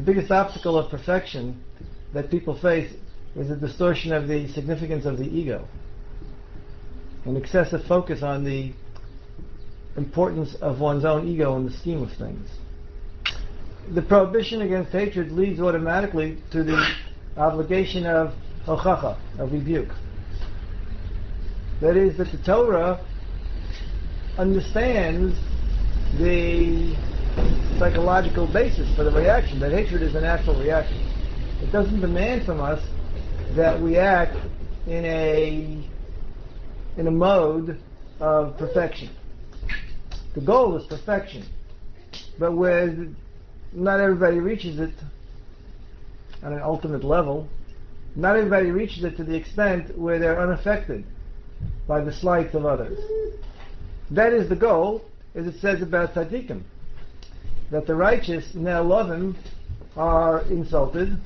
biggest obstacle of perfection that people face is a distortion of the significance of the ego, an excessive focus on the importance of one's own ego in the scheme of things. The prohibition against hatred leads automatically to the obligation of hochacha, of rebuke. That is, that the Torah understands the psychological basis for the reaction, that hatred is a natural reaction. It doesn't demand from us that we act in a mode of perfection. The goal is perfection, but where not everybody reaches it on an ultimate level, not everybody reaches it to the extent where they're unaffected by the slights of others. That is the goal, as it says about tzaddikim, that the righteous, ne'elovim, are insulted.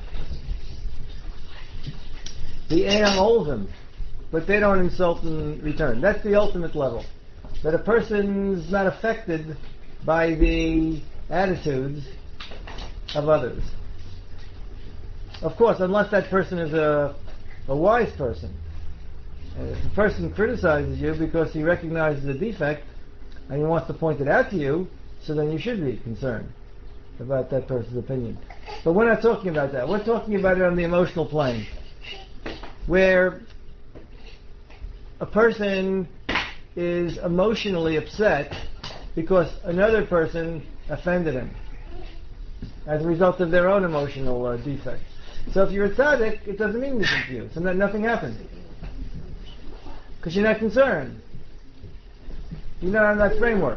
The E'am Olvim, but they don't insult in return. That's the ultimate level. That a person's not affected by the attitudes of others. Of course, unless that person is a wise person. And if a person criticizes you because he recognizes a defect and he wants to point it out to you, so then you should be concerned about that person's opinion. But we're not talking about that. We're talking about it on the emotional plane, where a person is emotionally upset because another person offended him as a result of their own emotional defect. So if you're a tzaddik, it doesn't mean anything to you. So nothing happened. Because you're not concerned. You're not on that framework.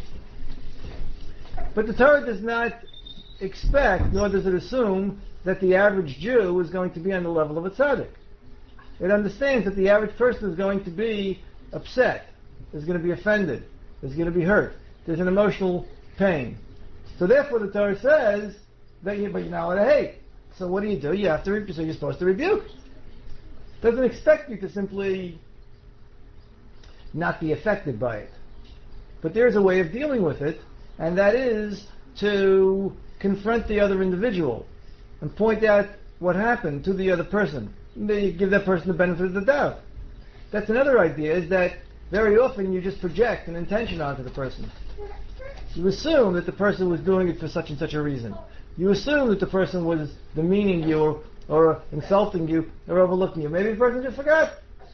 But the Torah does not expect, nor does it assume, that the average Jew is going to be on the level of a tzaddik. It understands that the average person is going to be upset, is going to be offended, is going to be hurt. There's an emotional pain. So therefore the Torah says that you're not allowed to hate. So what do? You have to, so you're supposed to rebuke. It doesn't expect you to simply not be affected by it. But there's a way of dealing with it, and that is to confront the other individual and point out what happened to the other person. You give that person the benefit of the doubt. That's another idea, is that very often you just project an intention onto the person. You assume that the person was doing it for such and such a reason. You assume that the person was demeaning you or insulting you or overlooking you. Maybe the person just forgot.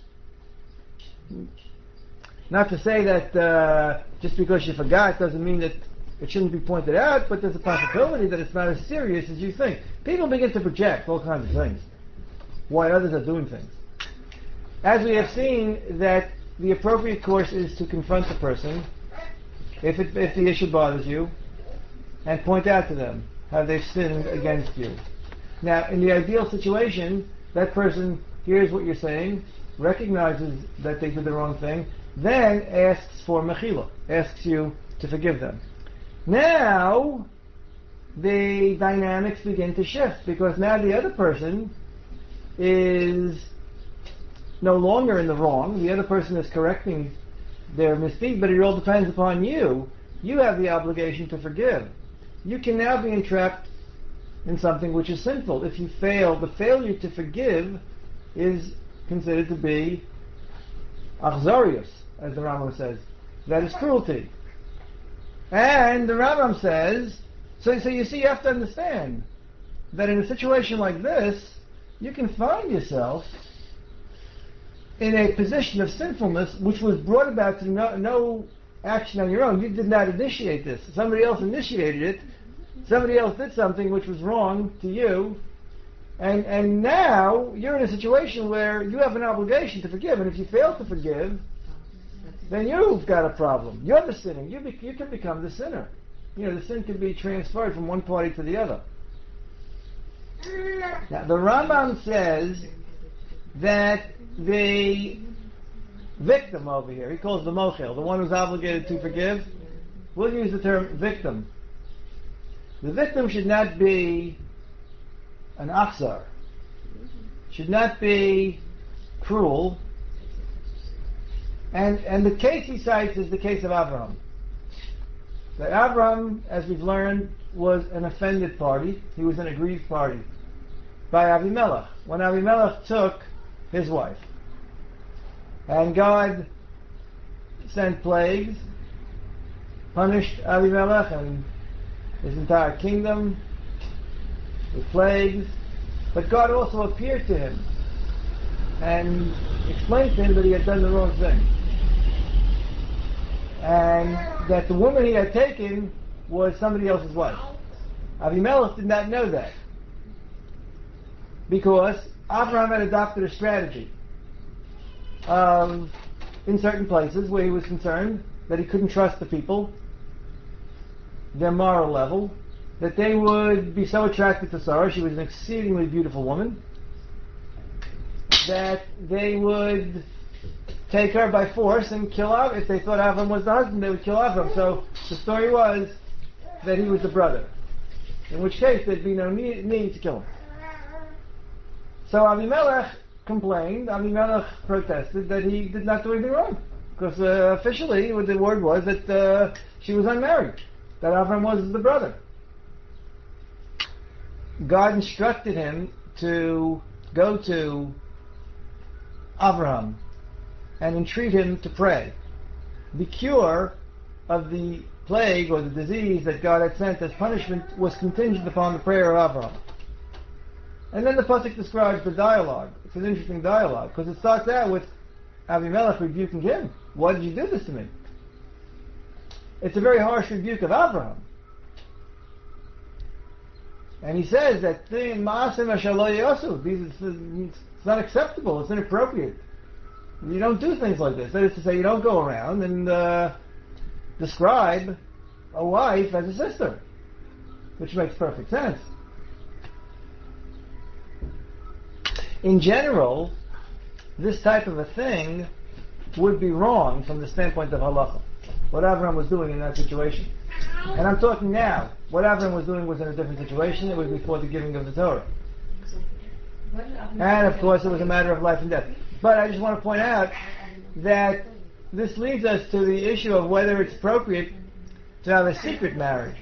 Not to say that just because you forgot doesn't mean that it shouldn't be pointed out, but there's a possibility that it's not as serious as you think. People begin to project all kinds of things, why others are doing things. As we have seen, that the appropriate course is to confront the person if the issue bothers you, and point out to them how they've sinned against you. Now, in the ideal situation, that person hears what you're saying, recognizes that they did the wrong thing, then asks for mechila, asks you to forgive them. Now, the dynamics begin to shift, because now the other person is no longer in the wrong. The other person is correcting their misdeed, but it all depends upon you. You have the obligation to forgive. You can now be entrapped in something which is sinful. If you fail, the failure to forgive is considered to be achzarius, as the Rambam says. That is cruelty. And the Rambam says, so you see, you have to understand that in a situation like this, you can find yourself in a position of sinfulness which was brought about through no action on your own. You did not initiate this. Somebody else initiated it. Somebody else did something which was wrong to you. And now you're in a situation where you have an obligation to forgive. And if you fail to forgive, then you've got a problem. You're the sinner. You can become the sinner. The sin can be transferred from one party to the other. Now, the Rambam says that the victim over here, he calls the mochel, the one who's obligated to forgive, we'll use the term victim. The victim should not be an achzar, should not be cruel, and the case he cites is the case of Abraham. that Avram, as we've learned, was an offended party. He was an aggrieved party by Avimelech. When Avimelech took his wife, and God sent plagues, punished Avimelech and his entire kingdom with plagues, but God also appeared to him and explained to him that he had done the wrong thing, and that the woman he had taken was somebody else's wife. Avimelech did not know that, because Abraham had adopted a strategy in certain places where he was concerned that he couldn't trust the people, their moral level, that they would be so attracted to Sarah, she was an exceedingly beautiful woman, that they would take her by force and kill Avram. If they thought Avram was the husband, they would kill Avram. So the story was that he was the brother, in which case there'd be no need to kill him. So Avimelech complained, Avimelech protested that he did not do anything wrong, because officially the word was that she was unmarried, that Avram was the brother. God instructed him to go to Avraham and entreat him to pray. The cure of the plague or the disease that God had sent as punishment was contingent upon the prayer of Avraham. And then the pasuk describes the dialogue. It's an interesting dialogue, because it starts out with Avimelech rebuking him. Why did you do this to me? It's a very harsh rebuke of Avraham. And he says that it's not acceptable, it's inappropriate. You don't do things like this. That is to say, you don't go around and describe a wife as a sister, which makes perfect sense. In general, this type of a thing would be wrong from the standpoint of halacha, what Avraham was doing in that situation. And I'm talking now. What Avraham was doing was in a different situation. It was before the giving of the Torah. And of course it was a matter of life and death. But I just want to point out that this leads us to the issue of whether it's appropriate to have a secret marriage.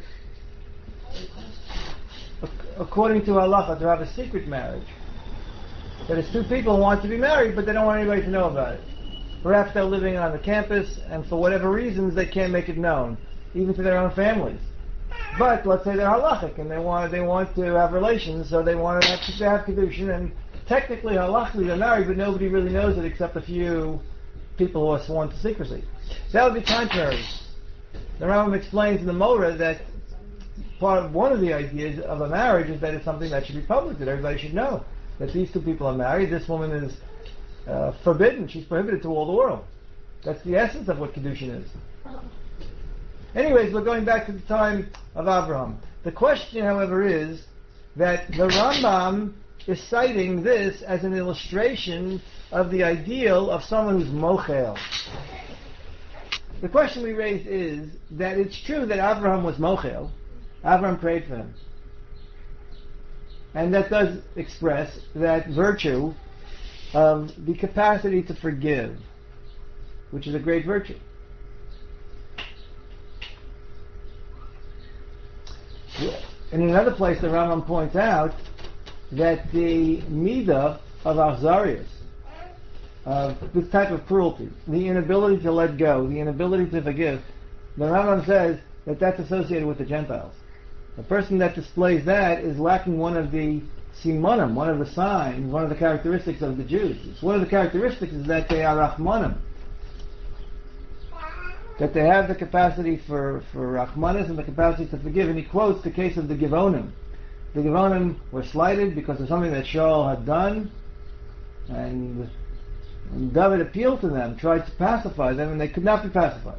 According to halacha, to have a secret marriage. That is, two people who want to be married, but they don't want anybody to know about it. Perhaps they're living on the campus, and for whatever reasons they can't make it known, even to their own families. But let's say they're halachic, and they want to have relations, so they want to have kedushin, and technically halachically they're married, but nobody really knows it except a few people who are sworn to secrecy. That would be contrary. The Rambam explains in the Morah that one of the ideas of a marriage is that it's something that should be public, that everybody should know that these two people are married. This woman is forbidden. She's prohibited to all the world. That's the essence of what kedushin is. Anyways, we're going back to the time of Abraham. The question, however, is that the Rambam is citing this as an illustration of the ideal of someone who's mochel. The question we raised is that it's true that Abraham was mochel. Abraham prayed for him. And that does express that virtue of the capacity to forgive, which is a great virtue. In another place, the Rambam points out that the midah of achzarius, of this type of cruelty, the inability to let go, the inability to forgive, the Rambam says that that's associated with the Gentiles. The person that displays that is lacking one of the simonim, one of the signs, one of the characteristics of the Jews. It's one of the characteristics is that they are rachmanim, that they have the capacity for rachmanis and the capacity to forgive. And he quotes the case of the Givonim. The Givonim were slighted because of something that Shaul had done, and David appealed to them, tried to pacify them, and they could not be pacified.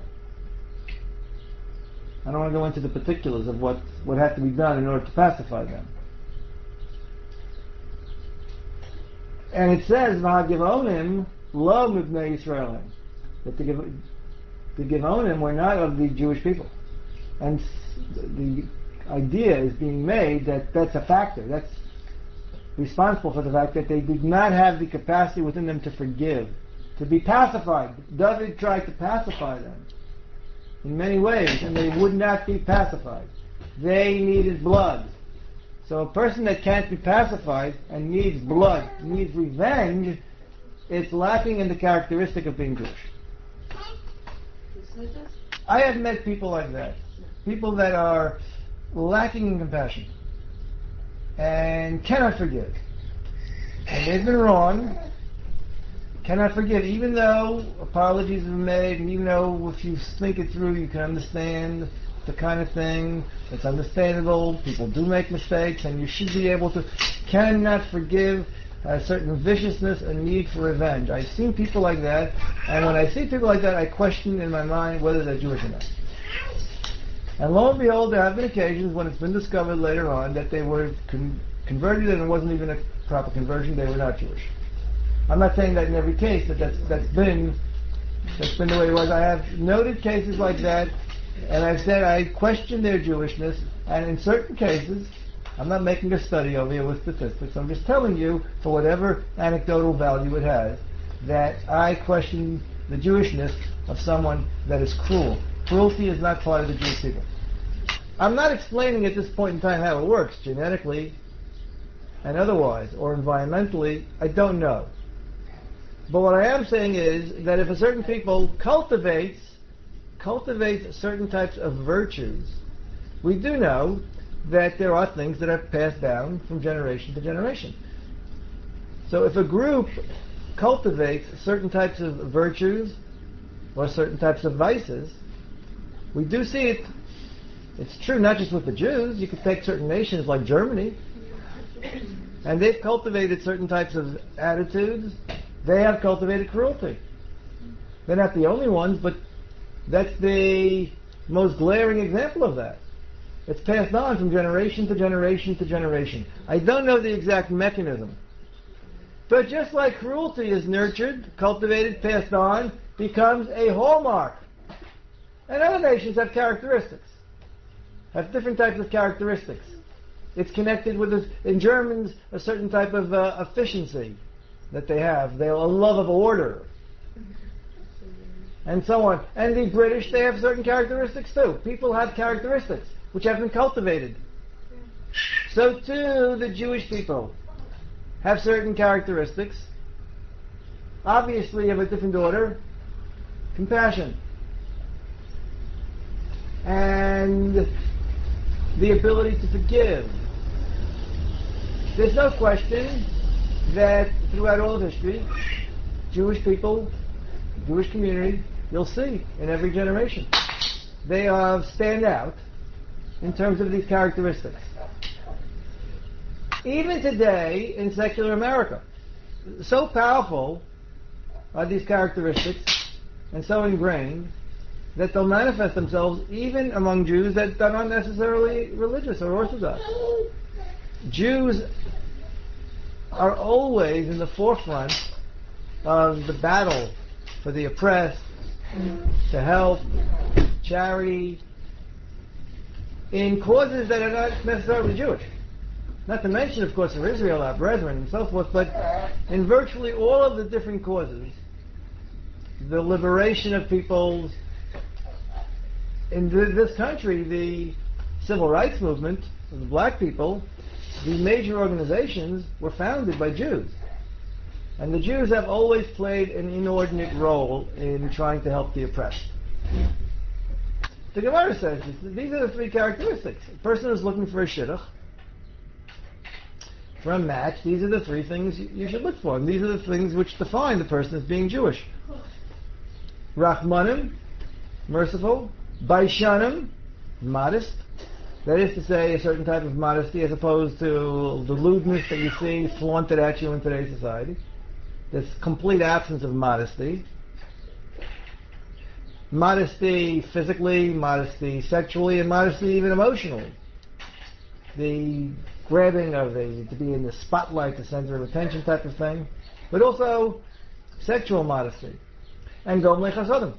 I don't want to go into the particulars of what had to be done in order to pacify them. And it says, "V'hagivonim lo mibnei Yisraelim," that the Givonim were not of the Jewish people. And the idea is being made that that's a factor. That's responsible for the fact that they did not have the capacity within them to forgive, to be pacified. David tried to pacify them. in many ways, and they would not be pacified. They needed blood. So a person that can't be pacified and needs blood, needs revenge, it's lacking in the characteristic of being Jewish. I have met people like that. People that are lacking in compassion and cannot forgive. And they've been wrong, cannot forgive, even though apologies have been made, and even though if you think it through, you can understand the kind of thing that's understandable. People do make mistakes, and you should be able to, cannot forgive a certain viciousness and need for revenge. I've seen people like that, and when I see people like that, I question in my mind whether they're Jewish or not. And lo and behold, there have been occasions when it's been discovered later on that they were converted and it wasn't even a proper conversion, they were not Jewish. I'm not saying that in every case, but that's been the way it was. I have noted cases like that, and I've said I question their Jewishness, and in certain cases, I'm not making a study over here with statistics, I'm just telling you, for whatever anecdotal value it has, that I question the Jewishness of someone that is cruel. Cruelty is not part of the Jewish people. I'm not explaining at this point in time how it works, genetically and otherwise, or environmentally, I don't know. But what I am saying is that if a certain people cultivates certain types of virtues, we do know that there are things that are passed down from generation to generation. So if a group cultivates certain types of virtues or certain types of vices, we do see it. It's true not just with the Jews. You could take certain nations like Germany, and they've cultivated certain types of attitudes. They have cultivated cruelty. They're not the only ones, but that's the most glaring example of that. It's passed on from generation to generation to generation. I don't know the exact mechanism. But just like cruelty is nurtured, cultivated, passed on, becomes a hallmark. And other nations have characteristics, have different types of characteristics. It's connected with, in Germans, a certain type of efficiency that they have. They have a love of order, and so on. And the British, they have certain characteristics too. People have characteristics which have been cultivated. So too, the Jewish people have certain characteristics, obviously of a different order. Compassion. And the ability to forgive. There's no question that throughout all of history, Jewish people, Jewish community, you'll see in every generation, they stand out in terms of these characteristics. Even today in secular America, so powerful are these characteristics and so ingrained that they'll manifest themselves even among Jews that are not necessarily religious or Orthodox. Jews are always in the forefront of the battle for the oppressed, to help, charity, in causes that are not necessarily Jewish. Not to mention, of course, of Israel, our brethren, and so forth, but in virtually all of the different causes, the liberation of peoples. In this country, the civil rights movement of the black people, the major organizations were founded by Jews. And the Jews have always played an inordinate role in trying to help the oppressed. The Gemara says these are the three characteristics. A person is looking for a shidduch, for a match. These are the three things you should look for. And these are the things which define the person as being Jewish. Rachmanim, merciful. Baishanim, modest. That is to say, a certain type of modesty as opposed to the lewdness that you see flaunted at you in today's society. This complete absence of modesty. Modesty physically, modesty sexually, and modesty even emotionally. The grabbing of to be in the spotlight, the center of attention type of thing. But also sexual modesty. And gomlei chasadim.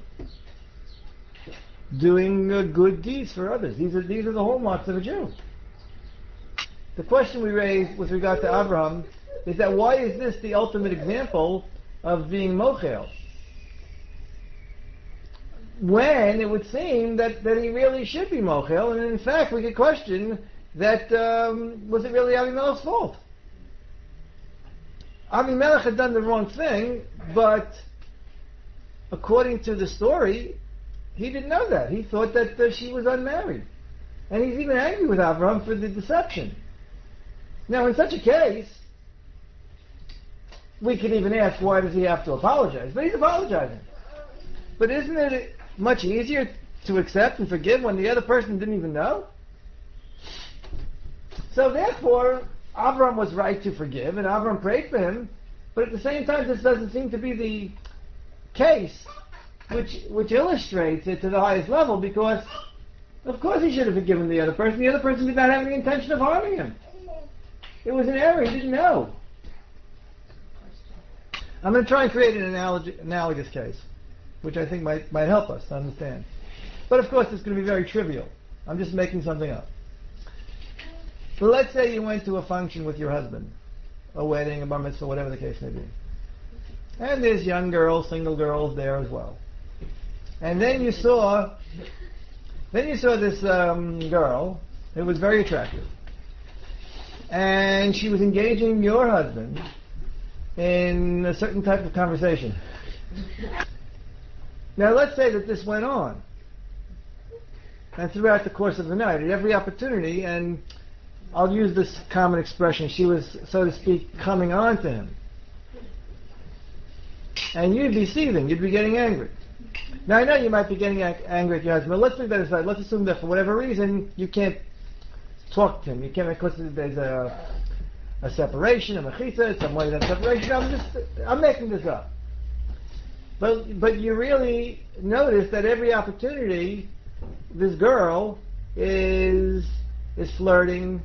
Doing good deeds for others. These are the hallmarks of a Jew. The question we raise with regard to Abraham is that why is this the ultimate example of being mochel? when it would seem that he really should be mochel, and in fact we could question that was it really Avimelech's fault? Avimelech had done the wrong thing, but according to the story, he didn't know that. He thought that she was unmarried. And he's even angry with Avram for the deception. Now, in such a case, we could even ask, why does he have to apologize? But he's apologizing. But isn't it much easier to accept and forgive when the other person didn't even know? So therefore, Avram was right to forgive, and Avram prayed for him, but at the same time, this doesn't seem to be the case which illustrates it to the highest level, because of course he should have forgiven the other person. The other person did not have any intention of harming him. It was an error, he didn't know. I'm going to try and create an analogous case, which I think might help us to understand. But of course it's going to be very trivial. I'm just making something up. But let's say you went to a function with your husband, a wedding, a bar mitzvah, whatever the case may be. And there's young girls, single girls there as well. And then you saw this girl who was very attractive. And she was engaging your husband in a certain type of conversation. Now let's say that this went on. And throughout the course of the night, at every opportunity, and I'll use this common expression, she was, so to speak, coming on to him. And you'd be seething, you'd be getting angry. Now I know you might be getting angry at your husband, but let's leave that aside. Let's assume that for whatever reason, you can't talk to him. You can't, because there's a separation, a mechitza, some way of that separation. I'm making this up. But you really notice that every opportunity, this girl is flirting,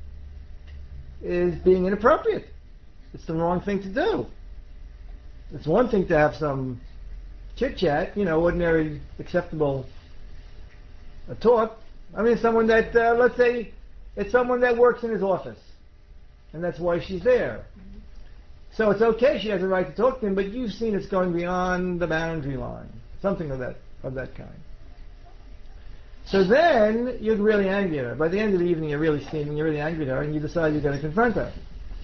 is being inappropriate. It's the wrong thing to do. It's one thing to have some chit-chat, ordinary, acceptable talk. I mean, someone that, let's say, it's someone that works in his office, and that's why she's there. So it's okay, she has a right to talk to him, but you've seen it's going beyond the boundary line. Something of that kind. So then, you're really angry at her. By the end of the evening, you're really steaming, you're really angry at her, and you decide you're going to confront her.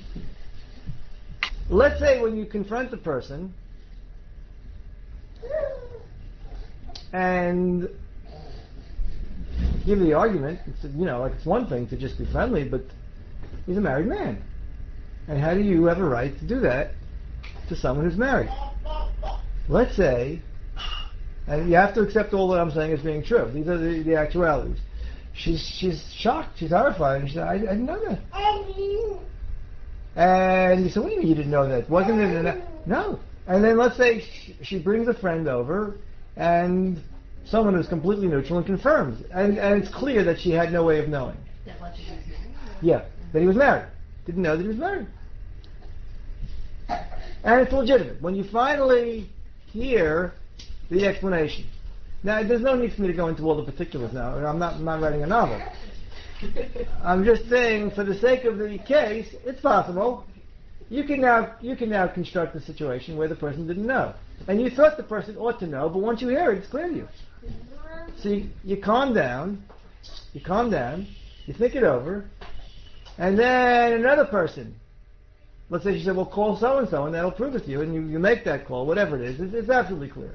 Let's say when you confront the person, and give the argument, it's one thing to just be friendly, but he's a married man. And how do you have a right to do that to someone who's married? Let's say, and you have to accept all that I'm saying as being true. These are the actualities. She's shocked. She's horrified. And she said, I didn't know that. And you said, what do you mean you didn't know that? Wasn't it enough? No. And then let's say she brings a friend over, and someone who's completely neutral and confirms. And it's clear that she had no way of knowing. Yeah, that he was married. Didn't know that he was married. And it's legitimate. When you finally hear the explanation. Now, there's no need for me to go into all the particulars now. I'm not writing a novel. I'm just saying, for the sake of the case, it's possible. You can now construct a situation where the person didn't know. And you thought the person ought to know, but once you hear it, it's clear to you. So you calm down, you think it over, and then another person, let's say she said, well, call so-and-so, and that'll prove it to you, and you make that call, whatever it is, it's absolutely clear.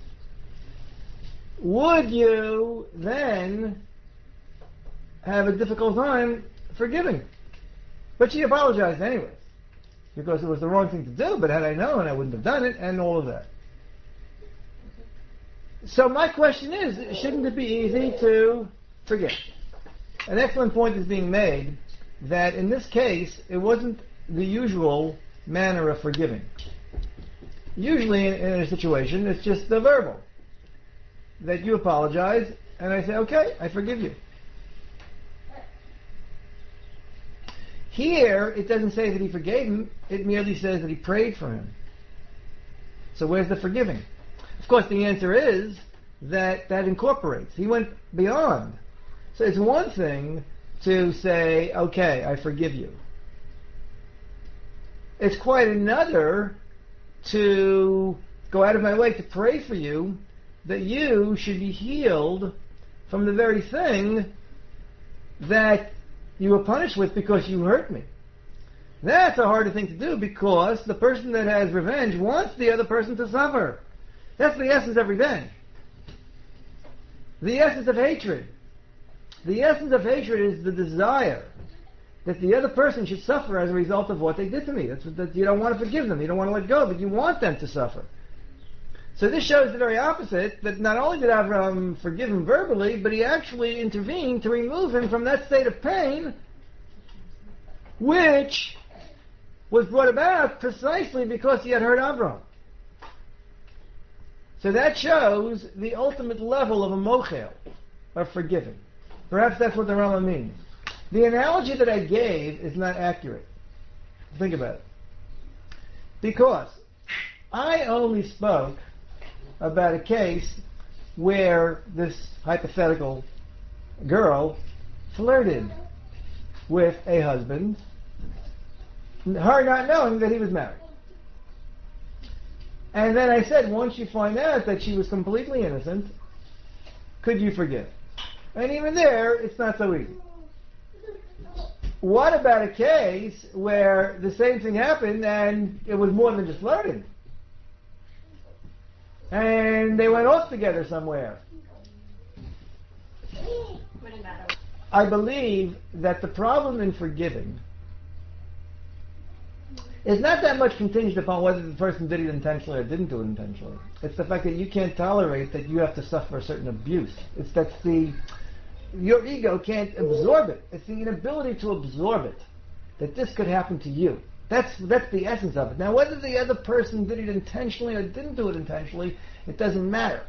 Would you then have a difficult time forgiving? But she apologized anyway, because it was the wrong thing to do, but had I known, I wouldn't have done it, and all of that. So my question is, shouldn't it be easy to forgive? An excellent point is being made that in this case, it wasn't the usual manner of forgiving. Usually in a situation, it's just the verbal. That you apologize, and I say, okay, I forgive you. Here, it doesn't say that he forgave him, it merely says that he prayed for him. So where's the forgiving? Of course, the answer is that incorporates. He went beyond. So it's one thing to say, okay, I forgive you. It's quite another to go out of my way to pray for you, that you should be healed from the very thing that you were punished with because you hurt me. That's a harder thing to do because the person that has revenge wants the other person to suffer. That's the essence of revenge. The essence of hatred. The essence of hatred is the desire that the other person should suffer as a result of what they did to me. That you don't want to forgive them, you don't want to let go, but you want them to suffer. So this shows the very opposite, that not only did Avraham forgive him verbally, but he actually intervened to remove him from that state of pain, which was brought about precisely because he had hurt Avraham. So that shows the ultimate level of a mochel, of forgiving. Perhaps that's what the Rambam means. The analogy that I gave is not accurate. Think about it. Because I only spoke about a case where this hypothetical girl flirted with a husband, her not knowing that he was married. And then I said, once you find out that she was completely innocent, could you forgive? And even there, it's not so easy. What about a case where the same thing happened and it was more than just flirting? And they went off together somewhere. I believe that the problem in forgiving is not that much contingent upon whether the person did it intentionally or didn't do it intentionally. It's the fact that you can't tolerate that you have to suffer a certain abuse. It's that your ego can't absorb it. It's the inability to absorb it, that this could happen to you. That's the essence of it. Now, whether the other person did it intentionally or didn't do it intentionally, it doesn't matter.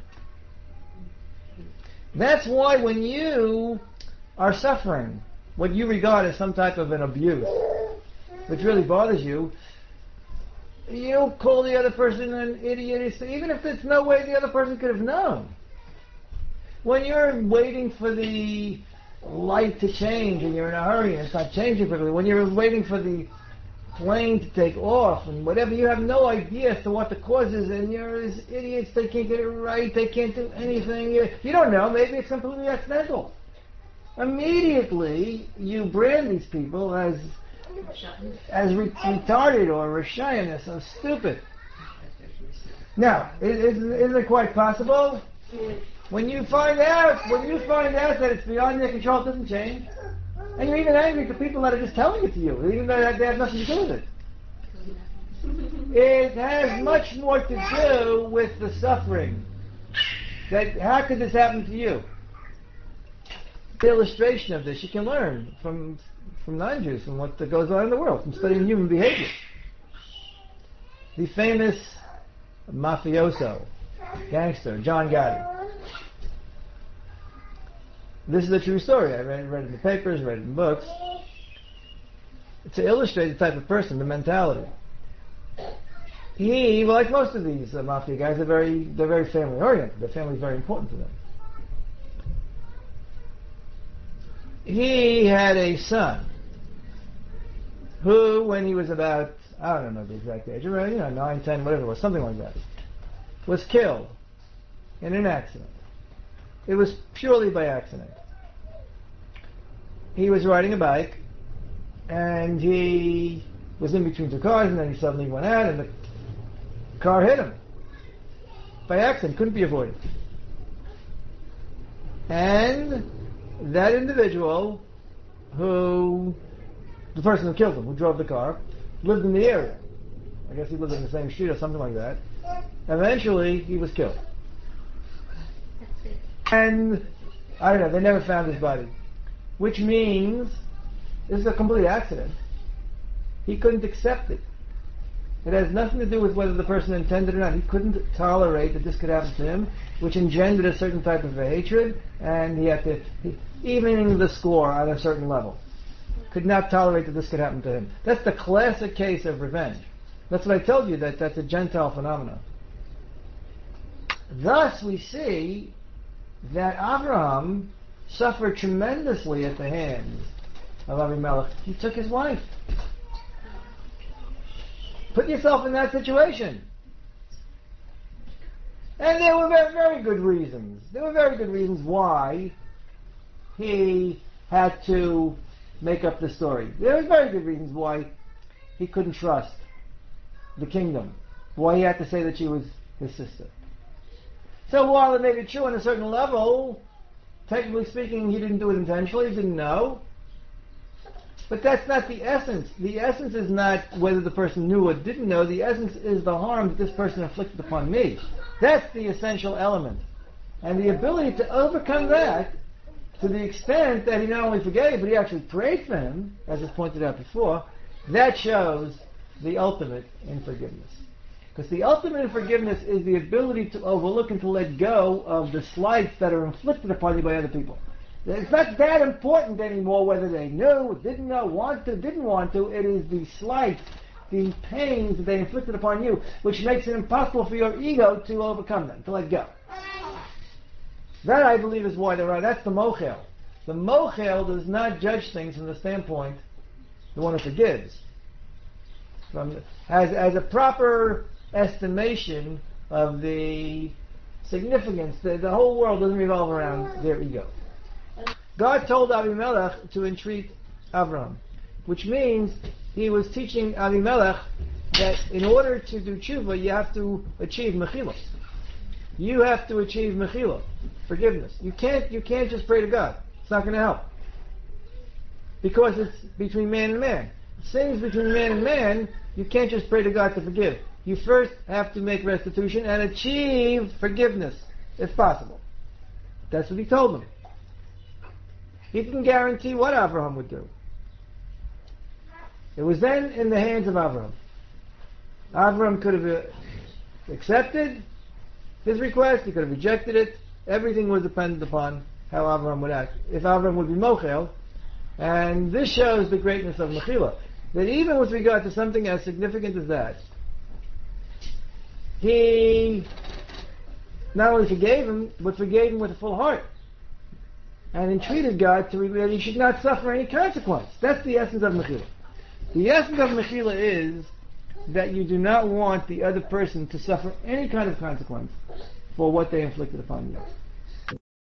That's why when you are suffering what you regard as some type of an abuse, which really bothers you, you call the other person an idiot, even if there's no way the other person could have known. When you're waiting for the light to change and you're in a hurry and it's not changing quickly, when you're waiting for the plane to take off and whatever, you have no idea as to what the cause is, and you're as idiots, they can't get it right, they can't do anything. You don't know, maybe it's completely accidental. Immediately, you brand these people as retarded or Rishayim, they're so stupid. Now, isn't it quite possible? When you find out that it's beyond your control, it doesn't change. And you're even angry to people that are just telling it to you, even though they have nothing to do with it. It has much more to do with the suffering. That how could this happen to you? The illustration of this you can learn from non-Jews, from what goes on in the world, from studying human behavior. The famous mafioso, gangster, John Gotti. This is a true story. I read it in the papers, read it in books. To illustrate the type of person, the mentality. He, like most of these mafia guys, they're very family oriented. Their family is very important to them. He had a son who, when he was about, I don't know the exact age, 9, 10, whatever it was, something like that, was killed in an accident. It was purely by accident. He was riding a bike, and he was in between two cars, and then he suddenly went out, and the car hit him. By accident, couldn't be avoided. And that individual the person who killed him, who drove the car, lived in the area. I guess he lived in the same street or something like that. Eventually, he was killed. And, I don't know, they never found his body. Which means, this is a complete accident. He couldn't accept it. It has nothing to do with whether the person intended it or not. He couldn't tolerate that this could happen to him, which engendered a certain type of hatred, and he had to, evening the score on a certain level. Could not tolerate that this could happen to him. That's the classic case of revenge. That's what I told you, that's a Gentile phenomenon. Thus we see that Avraham suffered tremendously at the hands of Avimelech. He took his wife. Put yourself in that situation. And there were very, very good reasons. There were very good reasons why he had to make up the story. There were very good reasons why he couldn't trust the kingdom, why he had to say that she was his sister. So while it may be true on a certain level, technically speaking, he didn't do it intentionally, he didn't know. But that's not the essence. The essence is not whether the person knew or didn't know. The essence is the harm that this person inflicted upon me. That's the essential element. And the ability to overcome that to the extent that he not only forgave, but he actually prayed for him, as was pointed out before, that shows the ultimate in forgiveness. Because the ultimate in forgiveness is the ability to overlook and to let go of the slights that are inflicted upon you by other people. It's not that important anymore whether they knew, didn't know, want to, didn't want to. It is the slights, the pains that they inflicted upon you, which makes it impossible for your ego to overcome them, to let go. That, I believe, is why they're right. That's the mochel. The mochel does not judge things from the standpoint the one who forgives. As a proper estimation of the significance, the whole world doesn't revolve around their ego. God told Avimelech to entreat Avram, which means he was teaching Avimelech that in order to do tshuva, you have to achieve mechila. You have to achieve mechila, forgiveness. You can't just pray to God. It's not going to help. Because it's between man and man. Sins between man and man, you can't just pray to God to forgive. You first have to make restitution and achieve forgiveness, if possible. That's what he told them. He didn't guarantee what Avraham would do. It was then in the hands of Avraham. Avraham could have accepted his request, he could have rejected it. Everything was dependent upon how Avraham would act. If Avraham would be mochel, and this shows the greatness of mechila, that even with regard to something as significant as that, he not only forgave him, but forgave him with a full heart. And entreated God that he should not suffer any consequence. That's the essence of mechila. The essence of mechila is that you do not want the other person to suffer any kind of consequence for what they inflicted upon you.